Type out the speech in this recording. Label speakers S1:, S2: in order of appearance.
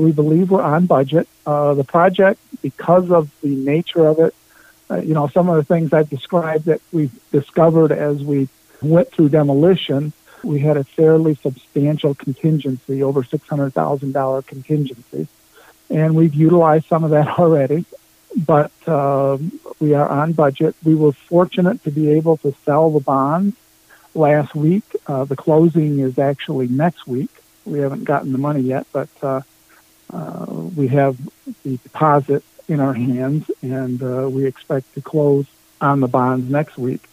S1: we believe we're on budget. The project, because of the nature of it, some of the things I've described that we've discovered as we went through demolition, we had a fairly substantial contingency, over $600,000 contingency. And we've utilized some of that already, but we are on budget. We were fortunate to be able to sell the bonds last week. The closing is actually next week. We haven't gotten the money yet, but we have the deposit in our hands, and we expect to close on the bonds next week.